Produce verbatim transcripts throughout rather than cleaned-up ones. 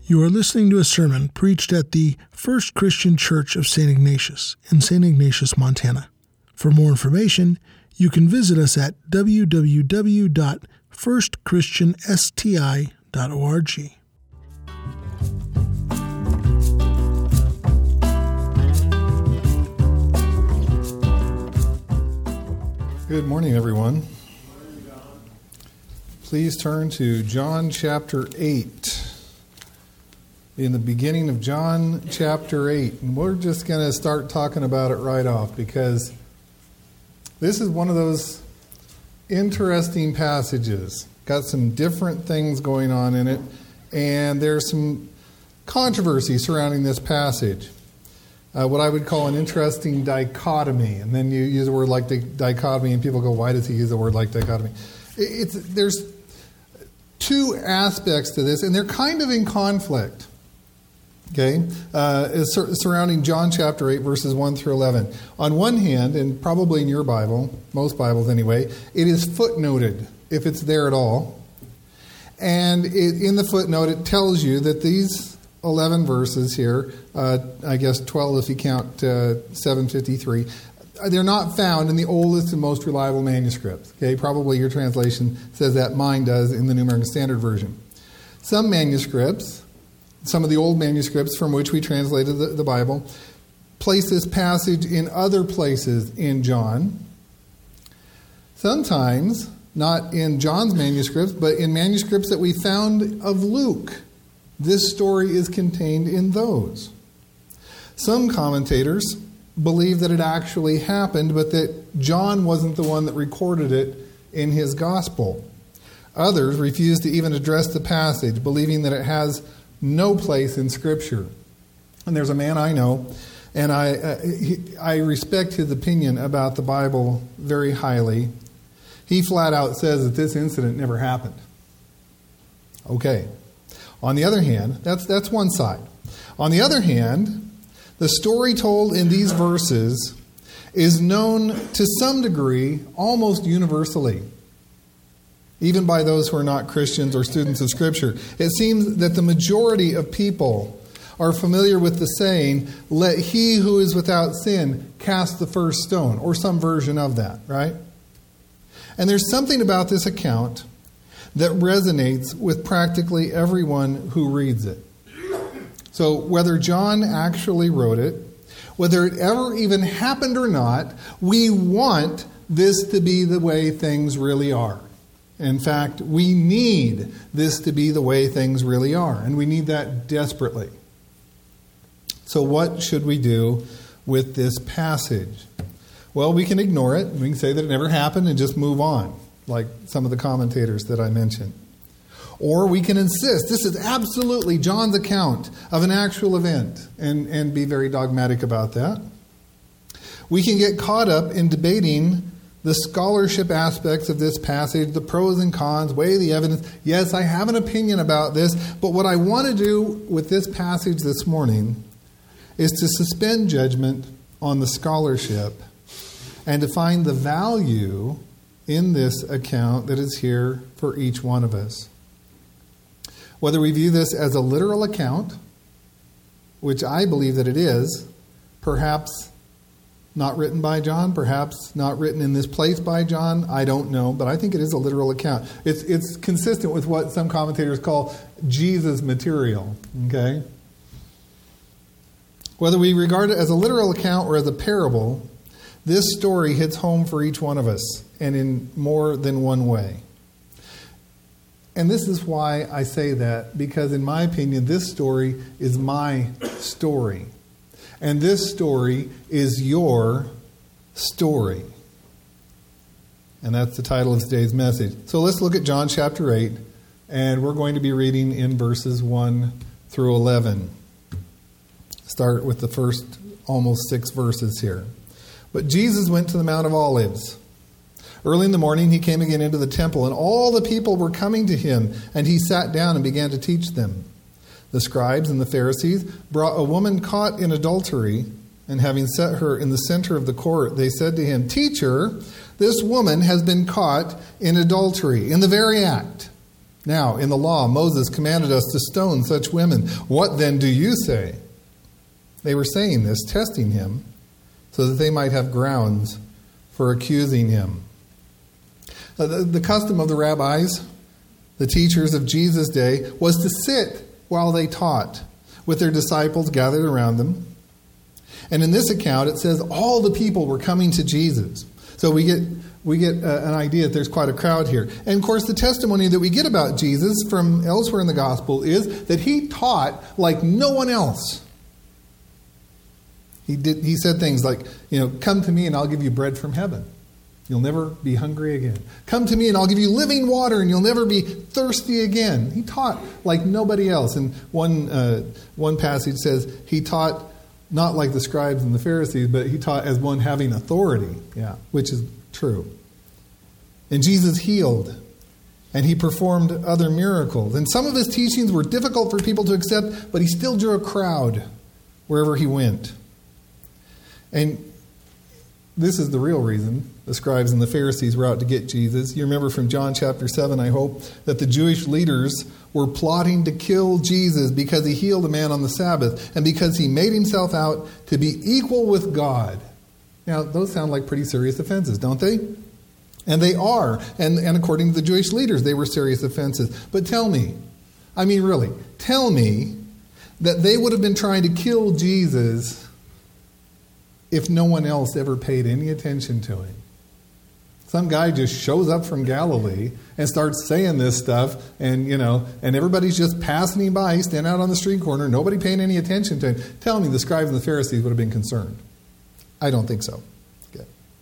You are listening to a sermon preached at the First Christian Church of Saint Ignatius in Saint Ignatius, Montana. For more information, you can visit us at w w w dot first christian s t i dot org. Good morning, everyone. Please turn to John chapter eight. In the beginning of John chapter eight. And we're just going to start talking about it right off because this is one of those interesting passages. Got some different things going on in it, and there's some controversy surrounding this passage. Uh, what I would call an interesting dichotomy. And then you use a word like di- dichotomy, and people go, why does he use a word like dichotomy? It's, there's two aspects to this, and they're kind of in conflict. Okay, uh, sur- surrounding John chapter eight, verses one through eleven. On one hand, and probably in your Bible, most Bibles anyway, it is footnoted, if it's there at all. And it, in the footnote, it tells you that these eleven verses here, uh, I guess twelve if you count uh, seven fifty-three, they're not found in the oldest and most reliable manuscripts. Okay, probably your translation says that. Mine does in the New American Standard Version. Some manuscripts, some of the old manuscripts from which we translated the, the Bible, place this passage in other places in John. Sometimes, not in John's manuscripts, but in manuscripts that we found of Luke. This story is contained in those. Some commentators believe that it actually happened, but that John wasn't the one that recorded it in his gospel. Others refuse to even address the passage, believing that it has no place in Scripture. And there's a man I know, and I uh, he, I respect his opinion about the Bible very highly. He flat out says that this incident never happened. Okay. On the other hand, that's that's one side. On the other hand, the story told in these verses is known to some degree almost universally, even by those who are not Christians or students of Scripture. It seems that the majority of people are familiar with the saying, let he who is without sin cast the first stone, or some version of that, right? And there's something about this account that resonates with practically everyone who reads it. So whether John actually wrote it, whether it ever even happened or not, we want this to be the way things really are. In fact, we need this to be the way things really are, and we need that desperately. So what should we do with this passage? Well, we can ignore it. We can say that it never happened and just move on, like some of the commentators that I mentioned. Or we can insist this is absolutely John's account of an actual event and, and be very dogmatic about that. We can get caught up in debating the scholarship aspects of this passage, the pros and cons, weigh the evidence. Yes, I have an opinion about this, but what I want to do with this passage this morning is to suspend judgment on the scholarship and to find the value in this account that is here for each one of us. Whether we view this as a literal account, which I believe that it is, perhaps not written by John, perhaps not written in this place by John, I don't know, but I think it is a literal account. It's it's consistent with what some commentators call Jesus material, okay? Whether we regard it as a literal account or as a parable, this story hits home for each one of us, and in more than one way. And this is why I say that, because in my opinion, this story is my story. And this story is your story. And that's the title of today's message. So let's look at John chapter eight, and we're going to be reading in verses one through eleven. Start with the first almost six verses here. But Jesus went to the Mount of Olives. Early in the morning he came again into the temple, and all the people were coming to him, and he sat down and began to teach them. The scribes and the Pharisees brought a woman caught in adultery, and having set her in the center of the court, they said to him, "Teacher, this woman has been caught in adultery, in the very act." Now, in the law, Moses commanded us to stone such women. What then do you say?" They were saying this, testing him, so that they might have grounds for accusing him. Uh, the, the custom of the rabbis, the teachers of Jesus' day, was to sit while they taught, with their disciples gathered around them. And in this account, it says all the people were coming to Jesus. So we get we get uh, an idea that there's quite a crowd here. And of course, the testimony that we get about Jesus from elsewhere in the gospel is that he taught like no one else. He did. He said things like, you know, "Come to me and I'll give you bread from heaven. You'll never be hungry again. Come to me and I'll give you living water and you'll never be thirsty again." He taught like nobody else. And one uh, one passage says he taught not like the scribes and the Pharisees, but he taught as one having authority. Yeah, which is true. And Jesus healed, and he performed other miracles. And some of his teachings were difficult for people to accept, but he still drew a crowd wherever he went. And this is the real reason the scribes and the Pharisees were out to get Jesus. You remember from John chapter seven, I hope, that the Jewish leaders were plotting to kill Jesus because he healed a man on the Sabbath and because he made himself out to be equal with God. Now, those sound like pretty serious offenses, don't they? And they are. And, and according to the Jewish leaders, they were serious offenses. But tell me, I mean really, tell me that they would have been trying to kill Jesus if no one else ever paid any attention to him. Some guy just shows up from Galilee and starts saying this stuff, and you know, and everybody's just passing him by, standing out on the street corner, nobody paying any attention to him. Tell me the scribes and the Pharisees would have been concerned. I don't think so. Okay.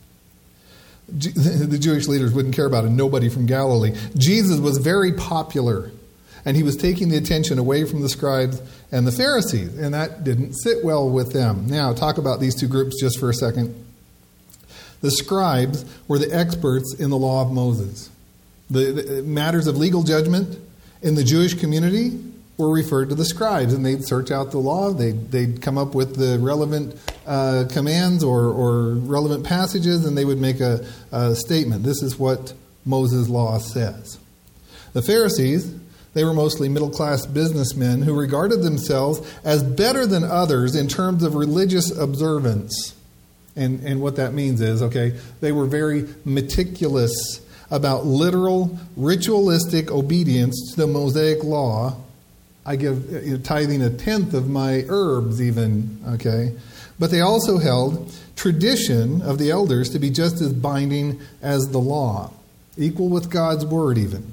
The Jewish leaders wouldn't care about a nobody from Galilee. Jesus was very popular, and he was taking the attention away from the scribes and the Pharisees, and that didn't sit well with them. Now, talk about these two groups just for a second. The scribes were the experts in the law of Moses. The, the matters of legal judgment in the Jewish community were referred to the scribes, and they'd search out the law. They'd, they'd come up with the relevant uh, commands or, or relevant passages, and they would make a, a statement. This is what Moses' law says. The Pharisees, they were mostly middle-class businessmen who regarded themselves as better than others in terms of religious observance. And, and what that means is, okay, they were very meticulous about literal, ritualistic obedience to the Mosaic law. I give you know, tithing a tenth of my herbs even, okay? But they also held tradition of the elders to be just as binding as the law, equal with God's word even.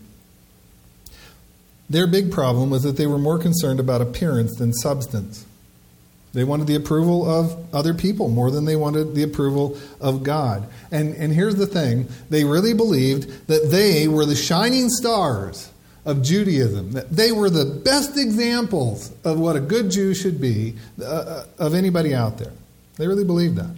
Their big problem was that they were more concerned about appearance than substance. They wanted the approval of other people more than they wanted the approval of God. And, and here's the thing. They really believed that they were the shining stars of Judaism. That they were the best examples of what a good Jew should be uh, of anybody out there. They really believed that.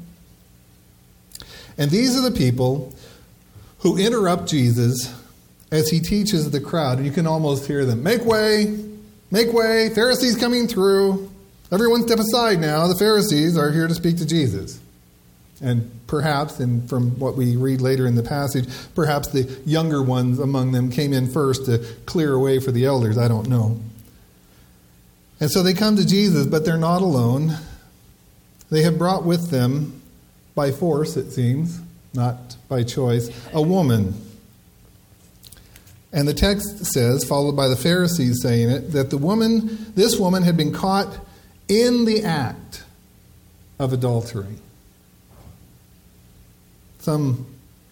And these are the people who interrupt Jesus as he teaches the crowd. And you can almost hear them. Make way, make way, Pharisees coming through. Everyone step aside now. The Pharisees are here to speak to Jesus. And perhaps, and from what we read later in the passage, perhaps the younger ones among them came in first to clear a way for the elders. I don't know. And so they come to Jesus, but they're not alone. They have brought with them, by force it seems, not by choice, a woman. And the text says, followed by the Pharisees saying it, that the woman, this woman had been caught in the act of adultery. Some,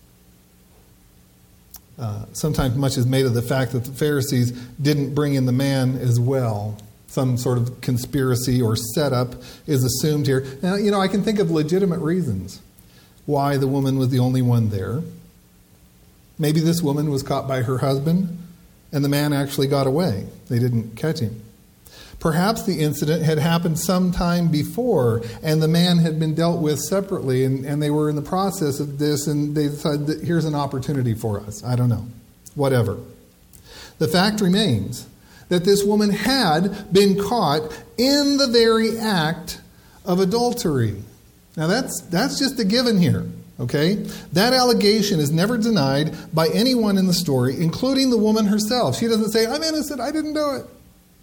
uh, sometimes much is made of the fact that the Pharisees didn't bring in the man as well. Some sort of conspiracy or setup is assumed here. Now, you know, I can think of legitimate reasons why the woman was the only one there. Maybe this woman was caught by her husband, and the man actually got away. They didn't catch him. Perhaps the incident had happened sometime before, and the man had been dealt with separately, and, and they were in the process of this, and they decided that here's an opportunity for us. I don't know. Whatever. The fact remains that this woman had been caught in the very act of adultery. Now that's that's just a given here. Okay? That allegation is never denied by anyone in the story, including the woman herself. She doesn't say, I'm innocent, I didn't do it.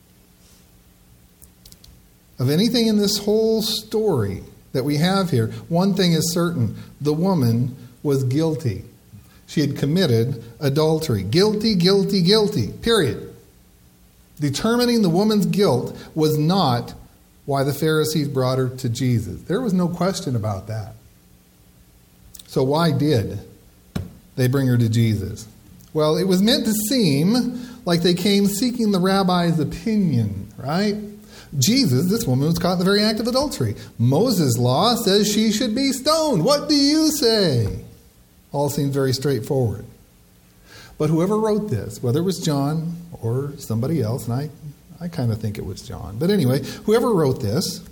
Of anything in this whole story that we have here, one thing is certain. The woman was guilty. She had committed adultery. Guilty, guilty, guilty. Period. Determining the woman's guilt was not why the Pharisees brought her to Jesus. There was no question about that. So why did they bring her to Jesus? Well, it was meant to seem like they came seeking the rabbi's opinion, right? Jesus, this woman was caught in the very act of adultery. Moses' law says she should be stoned. What do you say? All seems very straightforward. But whoever wrote this, whether it was John or somebody else, and I, I kind of think it was John. But anyway, whoever wrote this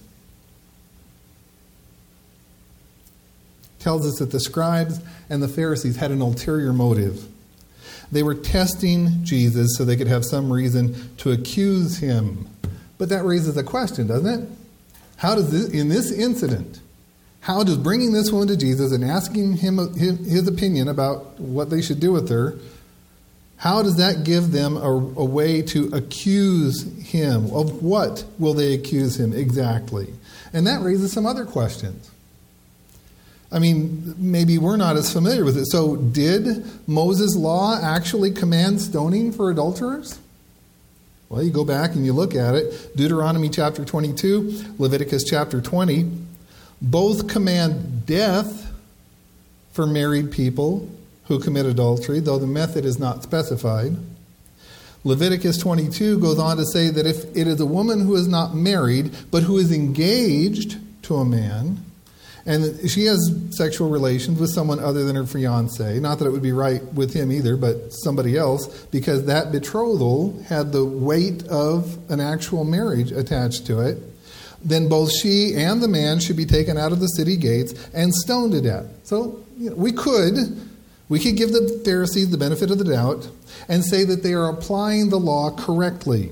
tells us that the scribes and the Pharisees had an ulterior motive. They were testing Jesus so they could have some reason to accuse him. But that raises a question, doesn't it? How does this, in this incident, how does bringing this woman to Jesus and asking him his opinion about what they should do with her, how does that give them a, a way to accuse him? Of what will they accuse him exactly? And that raises some other questions. I mean, maybe we're not as familiar with it. So did Moses' law actually command stoning for adulterers? Well, you go back and you look at it. Deuteronomy chapter twenty-two, Leviticus chapter twenty, both command death for married people who commit adultery, though the method is not specified. Leviticus twenty-two goes on to say that if it is a woman who is not married, but who is engaged to a man, and she has sexual relations with someone other than her fiancé, not that it would be right with him either, but somebody else, because that betrothal had the weight of an actual marriage attached to it, then both she and the man should be taken out of the city gates and stoned to death. So you know, we could, we could give the Pharisees the benefit of the doubt and say that they are applying the law correctly.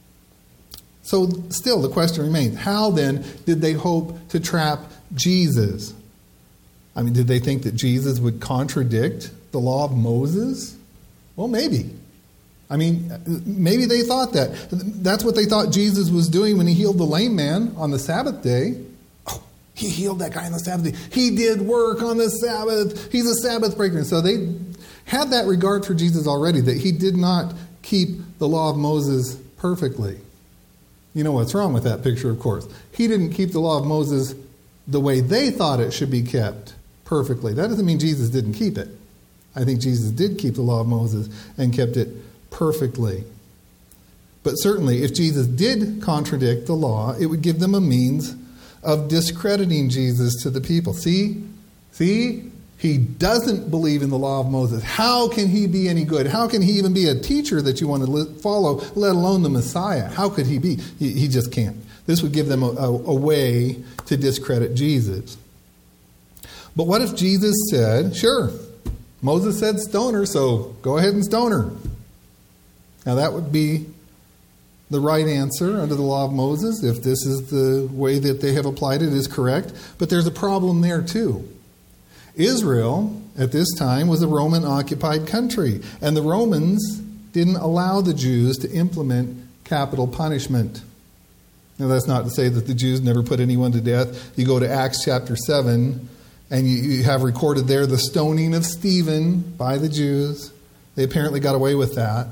So still the question remains, how then did they hope to trap Jesus? I mean, did they think that Jesus would contradict the law of Moses? Well, maybe. I mean, maybe they thought that. That's what they thought Jesus was doing when he healed the lame man on the Sabbath day. Oh, he healed that guy on the Sabbath day. He did work on the Sabbath. He's a Sabbath breaker. And so they had that regard for Jesus already, that he did not keep the law of Moses perfectly. You know what's wrong with that picture, of course. He didn't keep the law of Moses the way they thought it should be kept perfectly. That doesn't mean Jesus didn't keep it. I think Jesus did keep the law of Moses and kept it perfectly. But certainly, if Jesus did contradict the law, it would give them a means of discrediting Jesus to the people. See? See? He doesn't believe in the law of Moses. How can he be any good? How can he even be a teacher that you want to follow, let alone the Messiah? How could he be? He, he just can't. This would give them a, a, a way to discredit Jesus. But what if Jesus said, sure, Moses said stone her, so go ahead and stone her. Now that would be the right answer under the law of Moses, if this is the way that they have applied it is correct. But there's a problem there too. Israel, at this time, was a Roman-occupied country, and the Romans didn't allow the Jews to implement capital punishment. Now, that's not to say that the Jews never put anyone to death. You go to Acts chapter seven, and you, you have recorded there the stoning of Stephen by the Jews. They apparently got away with that.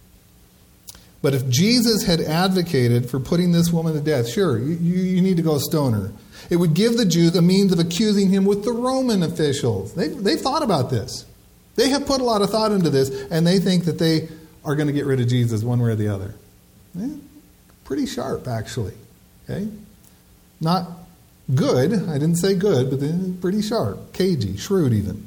But if Jesus had advocated for putting this woman to death, sure, you, you need to go stone her. It would give the Jews a means of accusing him with the Roman officials. They, they've thought about this. They have put a lot of thought into this, and they think that they are going to get rid of Jesus one way or the other. Eh, pretty sharp, actually. Okay? Not good. I didn't say good, but pretty sharp. Cagey, shrewd even.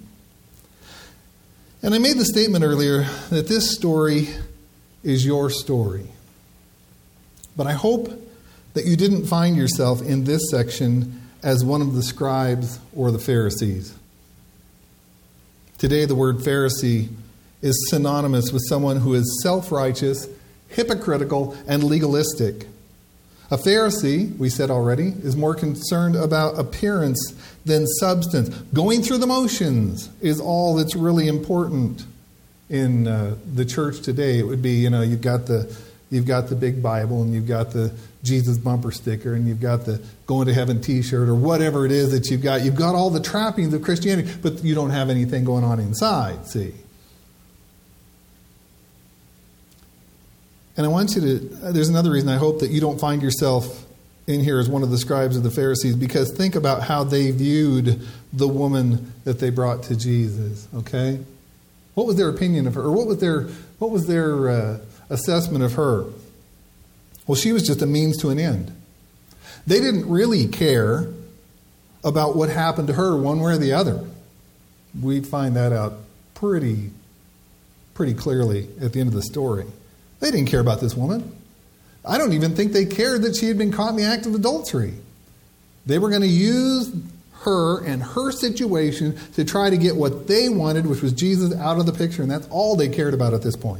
And I made the statement earlier that this story is your story. But I hope that you didn't find yourself in this section as one of the scribes or the Pharisees. Today, the word Pharisee is synonymous with someone who is self-righteous, hypocritical, and legalistic. A Pharisee, we said already, is more concerned about appearance than substance. Going through the motions is all that's really important in uh, the church today. It would be, you know, you've got the you've got the big Bible, and you've got the Jesus bumper sticker, and you've got the Going to Heaven t-shirt, or whatever it is that you've got. You've got all the trappings of Christianity, but you don't have anything going on inside, see. And I want you to, there's another reason I hope that you don't find yourself in here as one of the scribes of the Pharisees, because think about how they viewed the woman that they brought to Jesus, okay? What was their opinion of her? Or what was their, what was their uh, assessment of her? Well, she was just a means to an end. They didn't really care about what happened to her one way or the other. We find that out pretty, pretty clearly at the end of the story. They didn't care about this woman. I don't even think they cared that she had been caught in the act of adultery. They were going to use her and her situation to try to get what they wanted, which was Jesus, out of the picture, and that's all they cared about at this point.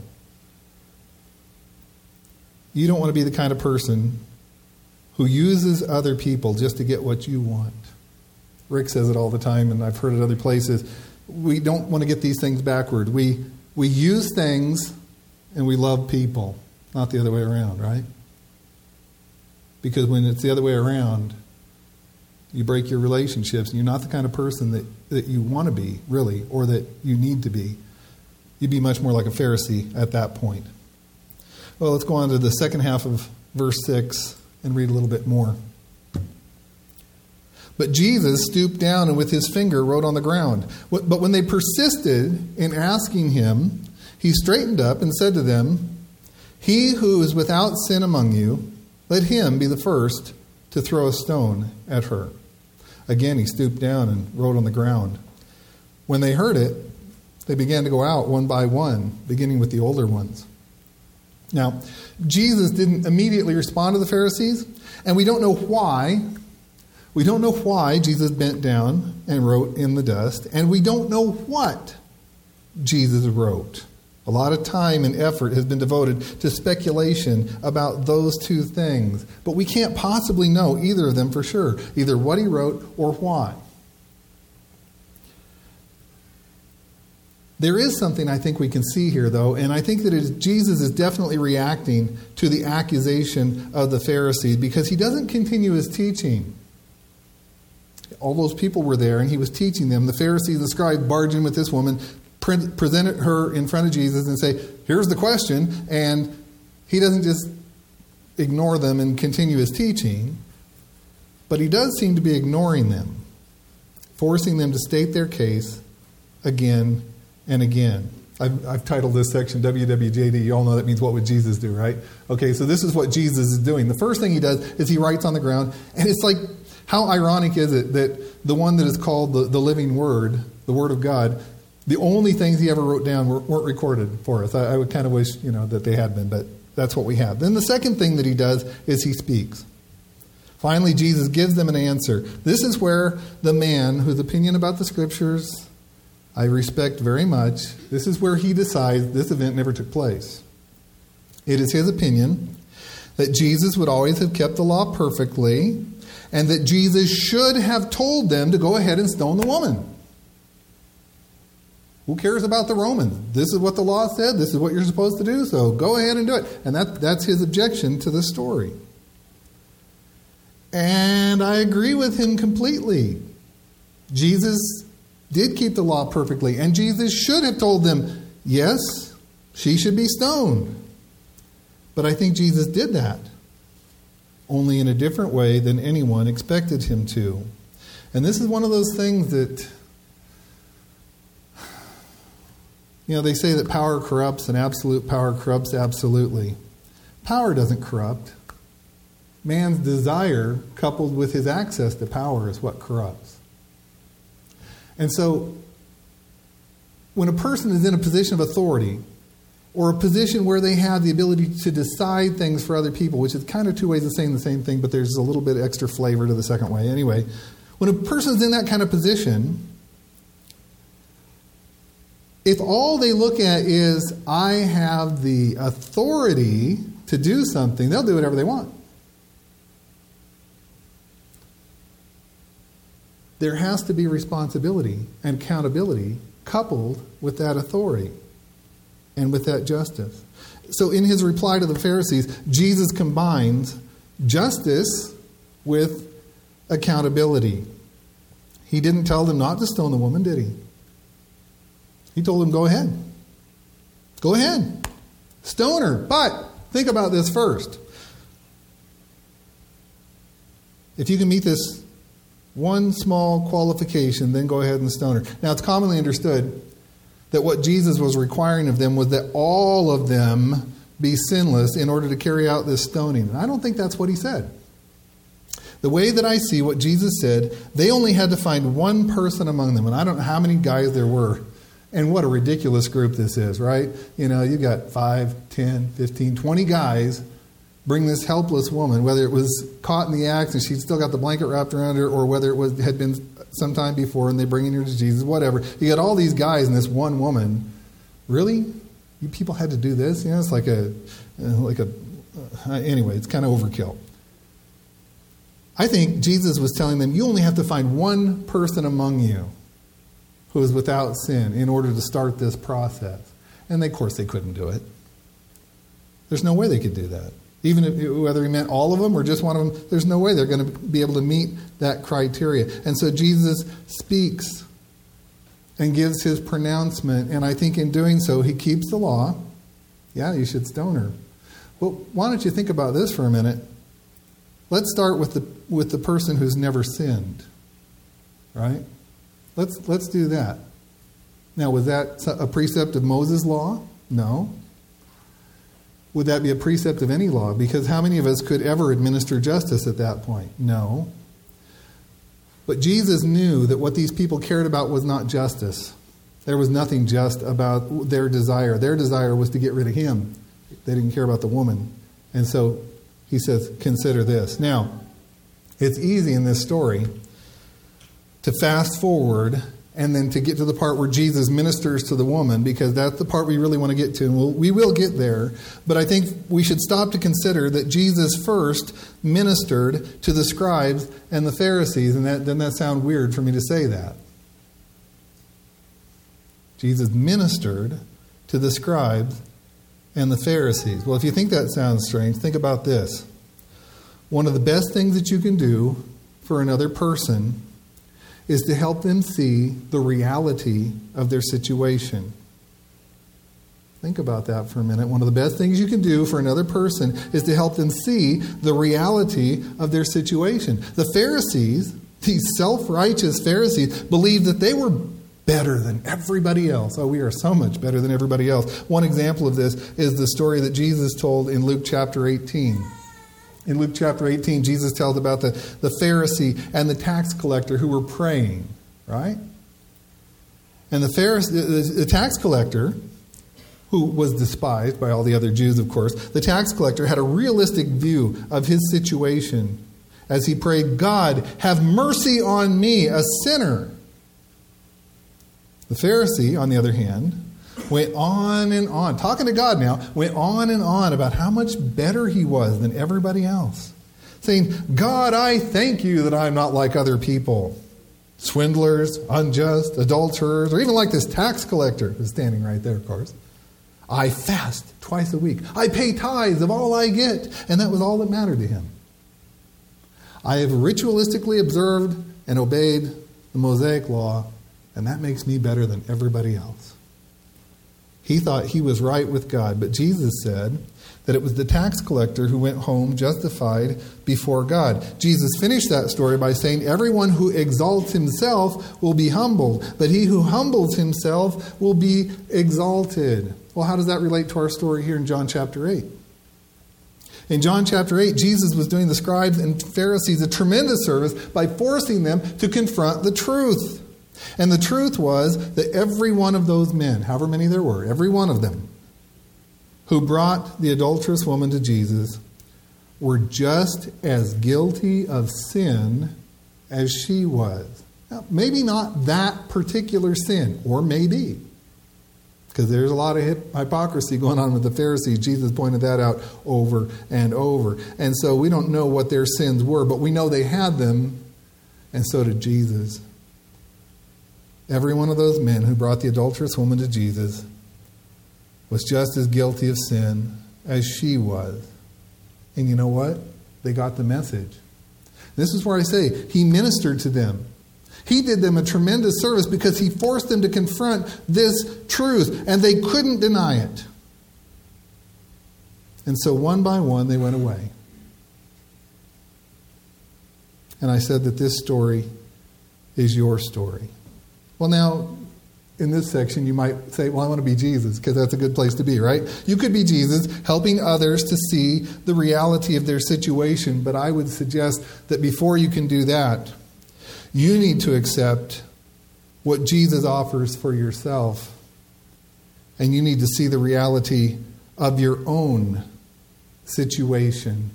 You don't want to be the kind of person who uses other people just to get what you want. Rick says it all the time, and I've heard it other places. We don't want to get these things backward. We, we use things and we love people, not the other way around, right? Because when it's the other way around, you break your relationships, and you're not the kind of person that, that you want to be, really, or that you need to be. You'd be much more like a Pharisee at that point. Well, let's go on to the second half of verse six and read a little bit more. But Jesus stooped down and with his finger wrote on the ground. But when they persisted in asking him, he straightened up and said to them, "He who is without sin among you, let him be the first to throw a stone at her." Again, he stooped down and wrote on the ground. When they heard it, they began to go out one by one, beginning with the older ones. Now, Jesus didn't immediately respond to the Pharisees, and we don't know why. We don't know why Jesus bent down and wrote in the dust, and we don't know what Jesus wrote. A lot of time and effort has been devoted to speculation about those two things. But we can't possibly know either of them for sure, either what he wrote or why. There is something I think we can see here, though, and I think that it is, Jesus is definitely reacting to the accusation of the Pharisees, because he doesn't continue his teaching. All those people were there, and he was teaching them. The Pharisees, the scribes, barge in with this woman, presented her in front of Jesus and say, "Here's the question," and he doesn't just ignore them and continue his teaching, but he does seem to be ignoring them, forcing them to state their case again and again. I've, I've titled this section W W J D. You all know that means what would Jesus do, right? Okay, so this is what Jesus is doing. The first thing he does is he writes on the ground, and it's like, how ironic is it that the one that is called the, the living word, the Word of God, the only things he ever wrote down were, weren't recorded for us. I, I would kind of wish, you know, that they had been, but that's what we have. Then the second thing that he does is he speaks. Finally, Jesus gives them an answer. This is where the man whose opinion about the Scriptures I respect very much, this is where he decides this event never took place. It is his opinion that Jesus would always have kept the law perfectly, and that Jesus should have told them to go ahead and stone the woman. Who cares about the Romans? This is what the law said. This is what you're supposed to do. So go ahead and do it. And that, that's his objection to the story. And I agree with him completely. Jesus did keep the law perfectly. And Jesus should have told them, yes, she should be stoned. But I think Jesus did that, only in a different way than anyone expected him to. And this is one of those things that, you know, they say that power corrupts and absolute power corrupts absolutely. Power doesn't corrupt. Man's desire coupled with his access to power is what corrupts. And so, when a person is in a position of authority, or a position where they have the ability to decide things for other people, which is kind of two ways of saying the same thing, but there's a little bit extra flavor to the second way. Anyway, when a person is in that kind of position, if all they look at is, I have the authority to do something, they'll do whatever they want. there has to be responsibility and accountability coupled with that authority and with that justice. So in his reply to the Pharisees, Jesus combines justice with accountability. He didn't tell them not to stone the woman, did he? He told them, go ahead. Go ahead. Stone her. But think about this first. If you can meet this one small qualification, then go ahead and stone her. Now, it's commonly understood that what Jesus was requiring of them was that all of them be sinless in order to carry out this stoning. And I don't think that's what he said. The way that I see what Jesus said, they only had to find one person among them. And I don't know how many guys there were. And what a ridiculous group this is, right? You know, you got five, ten, fifteen, twenty guys bring this helpless woman, whether it was caught in the act and she'd still got the blanket wrapped around her, or whether it was had been some time before and they bring her to Jesus, whatever. You got all these guys and this one woman. Really? You people had to do this? You know, it's like a, like a, uh, anyway, it's kind of overkill. I think Jesus was telling them, you only have to find one person among you who is without sin in order to start this process. And they, of course, they couldn't do it. There's no way they could do that. Even if, whether he meant all of them or just one of them, there's no way they're going to be able to meet that criteria. And so Jesus speaks and gives his pronouncement. And I think in doing so, he keeps the law. Yeah, you should stone her. Well, why don't you think about this for a minute? Let's start with the with the person who's never sinned. Right? Let's let's do that. Now, was that a precept of Moses' law? No. Would that be a precept of any law? Because how many of us could ever administer justice at that point? No. But Jesus knew that what these people cared about was not justice. There was nothing just about their desire. Their desire was to get rid of him. They didn't care about the woman. And so he says, consider this. Now, it's easy in this story to fast forward and then to get to the part where Jesus ministers to the woman, because that's the part we really want to get to. And we'll, we will get there. But I think we should stop to consider that Jesus first ministered to the scribes and the Pharisees. And that, doesn't that sound weird for me to say that? Jesus ministered to the scribes and the Pharisees. Well, if you think that sounds strange, think about this. One of the best things that you can do for another person is to help them see the reality of their situation. Think about that for a minute. One of the best things you can do for another person is to help them see the reality of their situation. The Pharisees, these self-righteous Pharisees, believed that they were better than everybody else. Oh, we are so much better than everybody else. One example of this is the story that Jesus told in Luke chapter eighteen. In Luke chapter eighteen, Jesus tells about the, the Pharisee and the tax collector who were praying, right? And the Pharisee, the, the tax collector, who was despised by all the other Jews, of course, the tax collector had a realistic view of his situation as he prayed, God, have mercy on me, a sinner. The Pharisee, on the other hand, went on and on, talking to God now, went on and on about how much better he was than everybody else. Saying, God, I thank you that I'm not like other people. Swindlers, unjust, adulterers, or even like this tax collector who's standing right there, of course. I fast twice a week. I pay tithes of all I get. And that was all that mattered to him. I have ritualistically observed and obeyed the Mosaic law, and that makes me better than everybody else. He thought he was right with God, but Jesus said that it was the tax collector who went home justified before God. Jesus finished that story by saying, everyone who exalts himself will be humbled, but he who humbles himself will be exalted. Well, how does that relate to our story here in John chapter eight? In John chapter eight, Jesus was doing the scribes and Pharisees a tremendous service by forcing them to confront the truth. And the truth was that every one of those men, however many there were, every one of them, who brought the adulterous woman to Jesus were just as guilty of sin as she was. Now, maybe not that particular sin, or maybe, because there's a lot of hypocrisy going on with the Pharisees. Jesus pointed that out over and over. And so we don't know what their sins were, but we know they had them, and so did Jesus. Every one of those men who brought the adulterous woman to Jesus was just as guilty of sin as she was. And you know what? They got the message. This is where I say he ministered to them. He did them a tremendous service because he forced them to confront this truth, and they couldn't deny it. And so one by one they went away. And I said that this story is your story. Well, now, in this section, you might say, well, I want to be Jesus, because that's a good place to be, right? You could be Jesus, helping others to see the reality of their situation, but I would suggest that before you can do that, you need to accept what Jesus offers for yourself, and you need to see the reality of your own situation.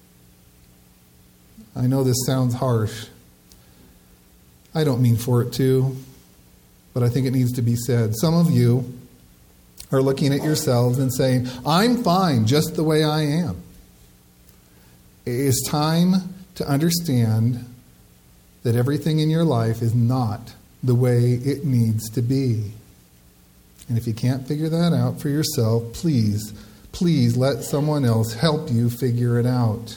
I know this sounds harsh. I don't mean for it to, but I think it needs to be said. Some of you are looking at yourselves and saying, I'm fine just the way I am. It's time to understand that everything in your life is not the way it needs to be. And if you can't figure that out for yourself, please, please let someone else help you figure it out.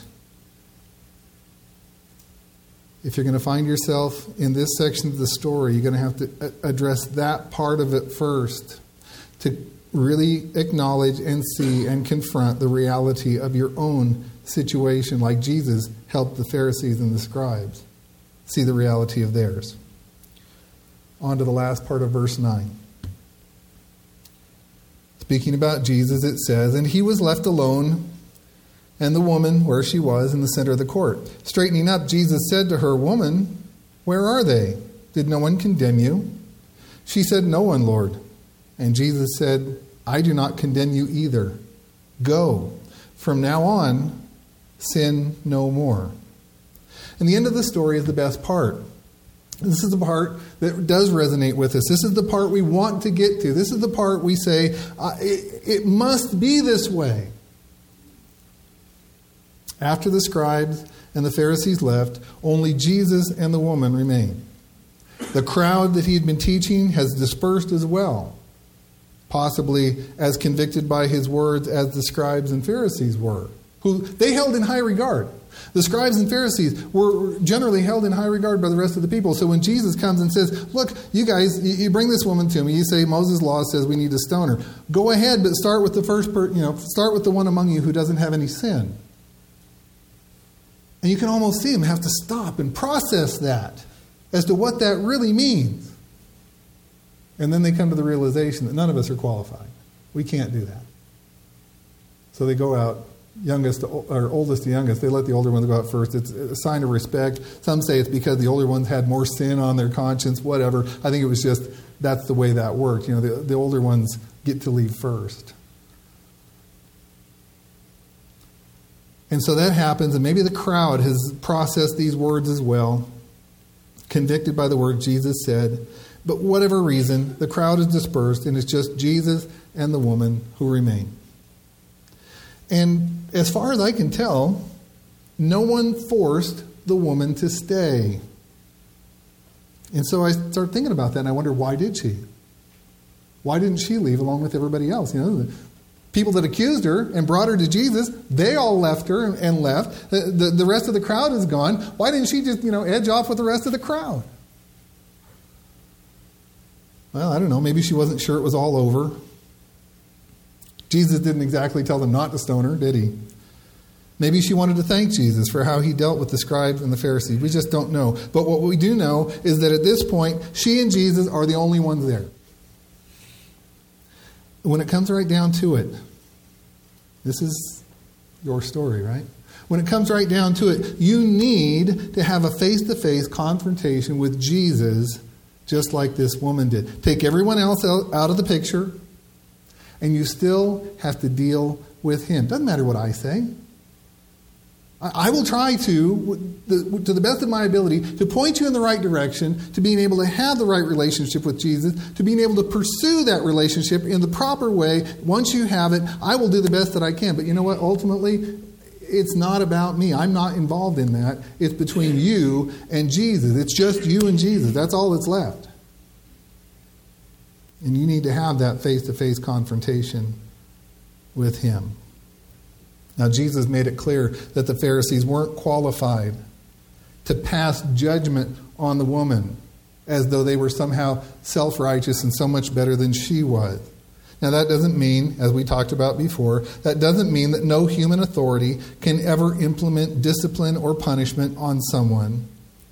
If you're going to find yourself in this section of the story, you're going to have to address that part of it first to really acknowledge and see and confront the reality of your own situation, like Jesus helped the Pharisees and the scribes see the reality of theirs. On to the last part of verse nine. Speaking about Jesus, it says, and he was left alone, and the woman where she was in the center of the court. Straightening up, Jesus said to her, Woman, where are they? Did no one condemn you? She said, No one, Lord. And Jesus said, I do not condemn you either. Go. From now on, sin no more. And the end of the story is the best part. This is the part that does resonate with us. This is the part we want to get to. This is the part we say, uh, it, it must be this way. After the scribes and the Pharisees left, only Jesus and the woman remained. The crowd that he had been teaching has dispersed as well, possibly as convicted by his words as the scribes and Pharisees were, who they held in high regard. The scribes and Pharisees were generally held in high regard by the rest of the people. So when Jesus comes and says, look, you guys, you bring this woman to me. You say Moses' law says we need to stone her. Go ahead, but start with the first, per, you know, start with the one among you who doesn't have any sin. And you can almost see them have to stop and process that as to what that really means. And then they come to the realization that none of us are qualified. We can't do that. So they go out, youngest to, or oldest to youngest. They let the older ones go out first. It's a sign of respect. Some say it's because the older ones had more sin on their conscience, whatever. I think it was just that's the way that worked. You know, the, the older ones get to leave first. And so that happens, and maybe the crowd has processed these words as well, convicted by the word Jesus said. But whatever reason, the crowd is dispersed, and it's just Jesus and the woman who remain. And as far as I can tell, no one forced the woman to stay. And so I start thinking about that, and I wonder, why did she? Why didn't she leave along with everybody else? You know, the people that accused her and brought her to Jesus, they all left her and left. The, the, the rest of the crowd is gone. Why didn't she just, you know, edge off with the rest of the crowd? Well, I don't know. Maybe she wasn't sure it was all over. Jesus didn't exactly tell them not to stone her, did he? Maybe she wanted to thank Jesus for how he dealt with the scribes and the Pharisees. We just don't know. But what we do know is that at this point, she and Jesus are the only ones there. When it comes right down to it, this is your story, right? When it comes right down to it, you need to have a face-to-face confrontation with Jesus just like this woman did. Take everyone else out of the picture, and you still have to deal with him. Doesn't matter what I say. I will try to, to the best of my ability, to point you in the right direction, to being able to have the right relationship with Jesus, to being able to pursue that relationship in the proper way. Once you have it, I will do the best that I can. But you know what? Ultimately, it's not about me. I'm not involved in that. It's between you and Jesus. It's just you and Jesus. That's all that's left. And you need to have that face-to-face confrontation with him. Now, Jesus made it clear that the Pharisees weren't qualified to pass judgment on the woman as though they were somehow self-righteous and so much better than she was. Now, that doesn't mean, as we talked about before, that doesn't mean that no human authority can ever implement discipline or punishment on someone.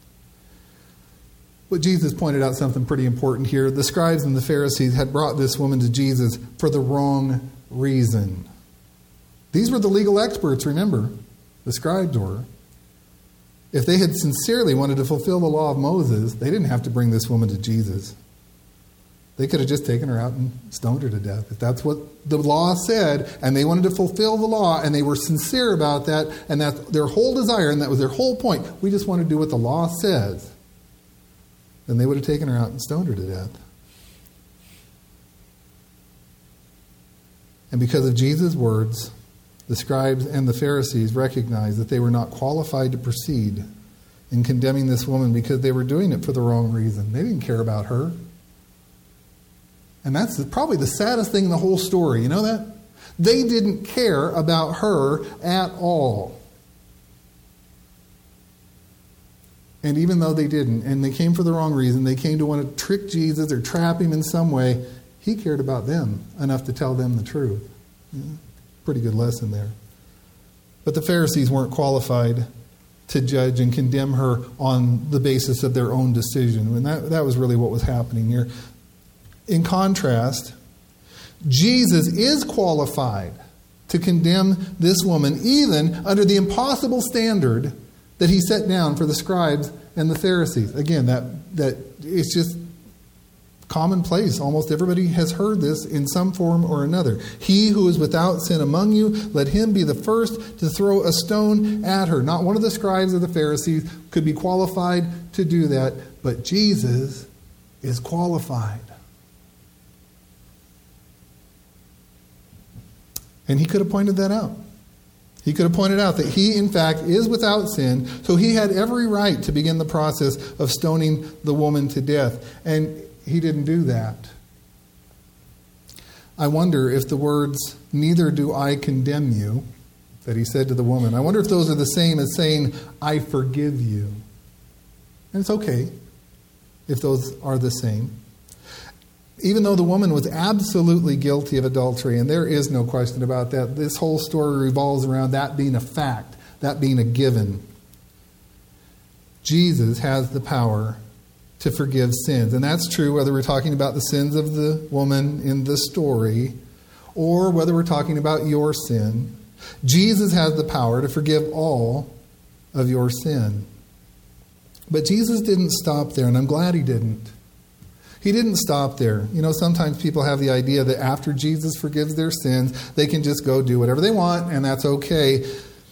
But Jesus pointed out something pretty important here. The scribes and the Pharisees had brought this woman to Jesus for the wrong reason. These were the legal experts, remember. The scribes were. If they had sincerely wanted to fulfill the law of Moses, they didn't have to bring this woman to Jesus. They could have just taken her out and stoned her to death. If that's what the law said, and they wanted to fulfill the law, and they were sincere about that, and that's their whole desire, and that was their whole point, we just want to do what the law says, then they would have taken her out and stoned her to death. And because of Jesus' words, the scribes and the Pharisees recognized that they were not qualified to proceed in condemning this woman because they were doing it for the wrong reason. They didn't care about her. And that's probably the saddest thing in the whole story. You know that? They didn't care about her at all. And even though they didn't, and they came for the wrong reason, they came to want to trick Jesus or trap him in some way, he cared about them enough to tell them the truth. Yeah, pretty good lesson there. But the Pharisees weren't qualified to judge and condemn her on the basis of their own decision. And that, that was really what was happening here. In contrast, Jesus is qualified to condemn this woman even under the impossible standard that he set down for the scribes and the Pharisees. Again, that, that it's just commonplace. Almost everybody has heard this in some form or another. He who is without sin among you, let him be the first to throw a stone at her. Not one of the scribes or the Pharisees could be qualified to do that, but Jesus is qualified. And he could have pointed that out. He could have pointed out that he, in fact, is without sin, so he had every right to begin the process of stoning the woman to death. And he didn't do that. I wonder if the words, "Neither do I condemn you," that he said to the woman, I wonder if those are the same as saying, "I forgive you." And it's okay if those are the same. Even though the woman was absolutely guilty of adultery, and there is no question about that, this whole story revolves around that being a fact, that being a given. Jesus has the power to forgive sins. And that's true whether we're talking about the sins of the woman in the story or whether we're talking about your sin. Jesus has the power to forgive all of your sin. But Jesus didn't stop there, and I'm glad he didn't. He didn't stop there. You know, sometimes people have the idea that after Jesus forgives their sins, they can just go do whatever they want, and that's okay.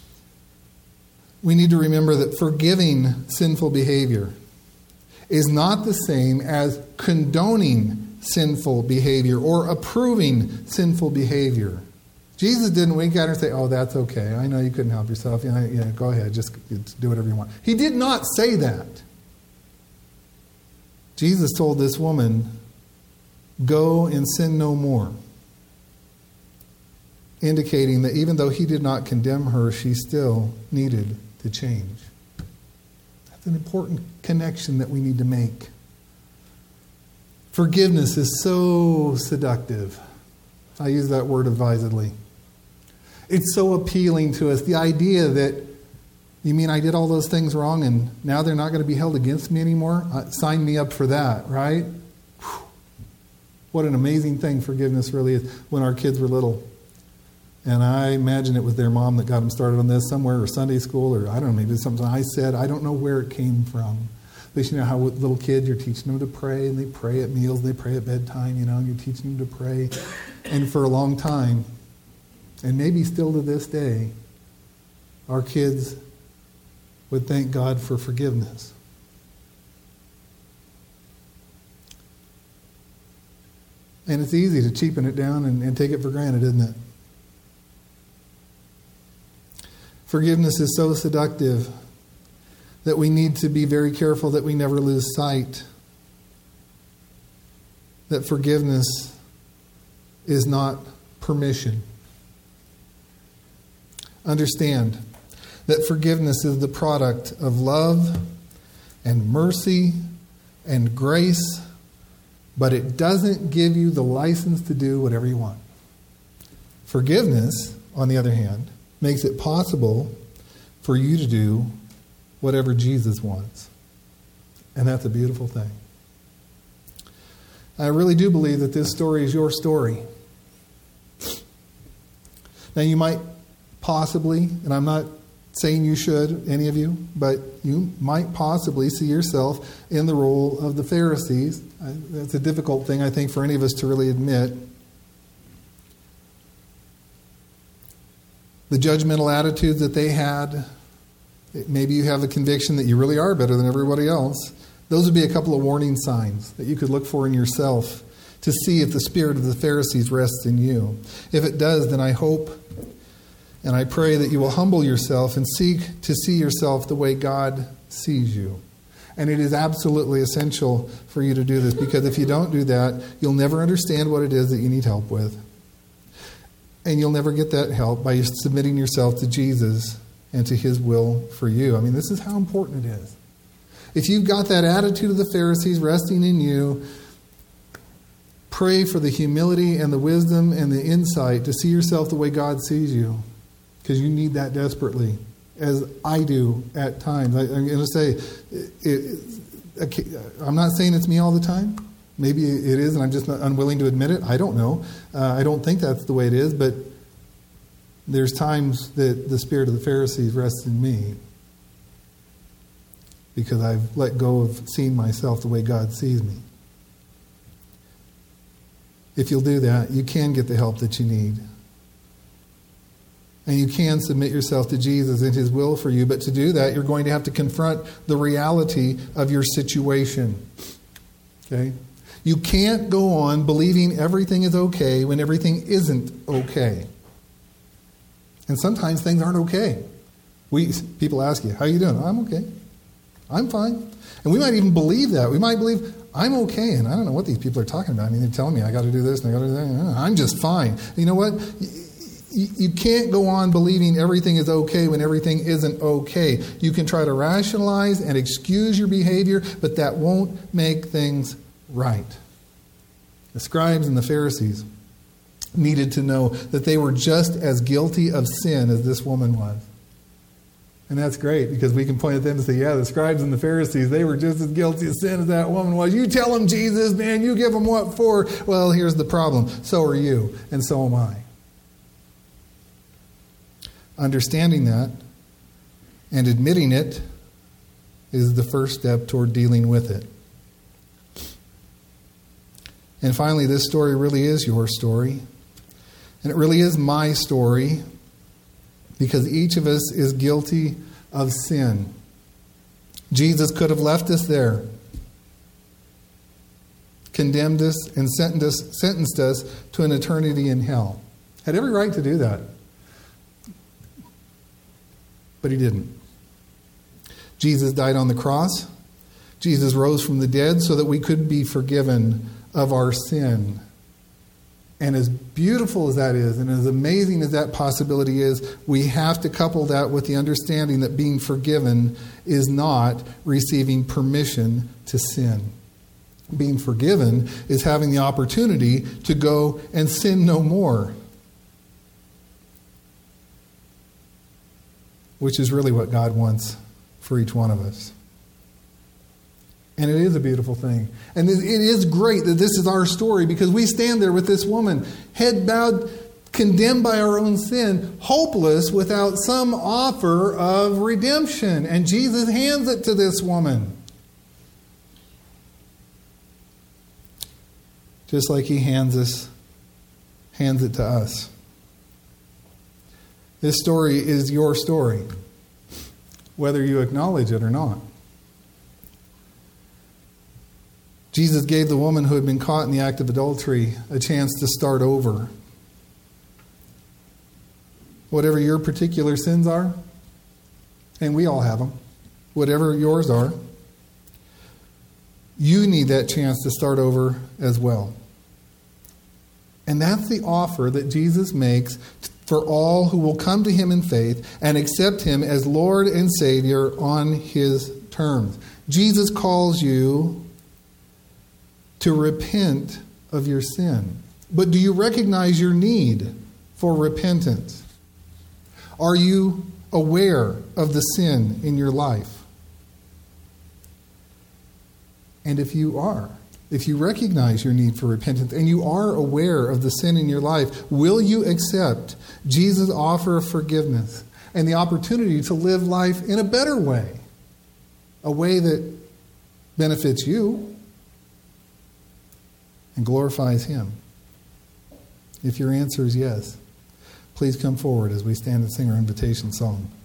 We need to remember that forgiving sinful behavior is not the same as condoning sinful behavior or approving sinful behavior. Jesus didn't wink at her and say, "Oh, that's okay. I know you couldn't help yourself. Yeah, yeah, go ahead. Just do whatever you want." He did not say that. Jesus told this woman, "Go and sin no more," indicating that even though he did not condemn her, she still needed to change. That's an important connection that we need to make. Forgiveness is so seductive. I use that word advisedly. It's so appealing to us. The idea that, you mean I did all those things wrong and now they're not going to be held against me anymore? Uh, sign me up for that, right? Whew. What an amazing thing forgiveness really is. When our kids were little, and I imagine it was their mom that got them started on this somewhere, or Sunday school, or I don't know, maybe it's something I said. I don't know where it came from. But you know how with little kids, you're teaching them to pray, and they pray at meals, and they pray at bedtime, you know, and you're teaching them to pray. And for a long time, and maybe still to this day, our kids would thank God for forgiveness. And it's easy to cheapen it down and, and take it for granted, isn't it? Forgiveness is so seductive that we need to be very careful that we never lose sight that forgiveness is not permission. Understand that forgiveness is the product of love and mercy and grace, but it doesn't give you the license to do whatever you want. Forgiveness, on the other hand, makes it possible for you to do whatever Jesus wants. And that's a beautiful thing. I really do believe that this story is your story. Now you might possibly, and I'm not saying you should, any of you, but you might possibly see yourself in the role of the Pharisees. That's a difficult thing, I think, for any of us to really admit. The judgmental attitudes that they had, maybe you have a conviction that you really are better than everybody else. Those would be a couple of warning signs that you could look for in yourself to see if the spirit of the Pharisees rests in you. If it does, then I hope and I pray that you will humble yourself and seek to see yourself the way God sees you. And it is absolutely essential for you to do this, because if you don't do that, you'll never understand what it is that you need help with. And you'll never get that help by submitting yourself to Jesus and to His will for you. I mean, this is how important it is. If you've got that attitude of the Pharisees resting in you, pray for the humility and the wisdom and the insight to see yourself the way God sees you, because you need that desperately, as I do at times. I, I'm going to say, it, it, I'm not saying it's me all the time. Maybe it is, and I'm just not unwilling to admit it. I don't know. Uh, I don't think that's the way it is, but there's times that the spirit of the Pharisees rests in me because I've let go of seeing myself the way God sees me. If you'll do that, you can get the help that you need. And you can submit yourself to Jesus and His will for you. But to do that, you're going to have to confront the reality of your situation. Okay? You can't go on believing everything is okay when everything isn't okay. And sometimes things aren't okay. We people ask you, how are you doing? I'm okay. I'm fine. And we might even believe that. We might believe, I'm okay. And I don't know what these people are talking about. I mean, they're telling me I got to do this and I got to do that. I'm just fine. You know what? You can't go on believing everything is okay when everything isn't okay. You can try to rationalize and excuse your behavior, but that won't make things right. The scribes and the Pharisees needed to know that they were just as guilty of sin as this woman was. And that's great, because we can point at them and say, yeah, the scribes and the Pharisees, they were just as guilty of sin as that woman was. You tell them Jesus, man, you give them what for? Well, here's the problem. So are you, and so am I. Understanding that and admitting it is the first step toward dealing with it. And finally, this story really is your story. And it really is my story, because each of us is guilty of sin. Jesus could have left us there, condemned us, and sentenced us, sentenced us to an eternity in hell. Had every right to do that. But He didn't. Jesus died on the cross. Jesus rose from the dead so that we could be forgiven of our sin. And as beautiful as that is, and as amazing as that possibility is, we have to couple that with the understanding that being forgiven is not receiving permission to sin. Being forgiven is having the opportunity to go and sin no more. Which is really what God wants for each one of us. And it is a beautiful thing. And it is great that this is our story, because we stand there with this woman, head bowed, condemned by our own sin, hopeless without some offer of redemption. And Jesus hands it to this woman. Just like He hands us, hands it to us. This story is your story, whether you acknowledge it or not. Jesus gave the woman who had been caught in the act of adultery a chance to start over. Whatever your particular sins are, and we all have them, whatever yours are, you need that chance to start over as well. And that's the offer that Jesus makes for all who will come to him in faith and accept him as Lord and Savior on his terms. Jesus calls you to repent of your sin. But do you recognize your need for repentance? Are you aware of the sin in your life? And if you are, if you recognize your need for repentance and you are aware of the sin in your life, will you accept Jesus' offer of forgiveness and the opportunity to live life in a better way? A way that benefits you and glorifies him? If your answer is yes, please come forward as we stand and sing our invitation song.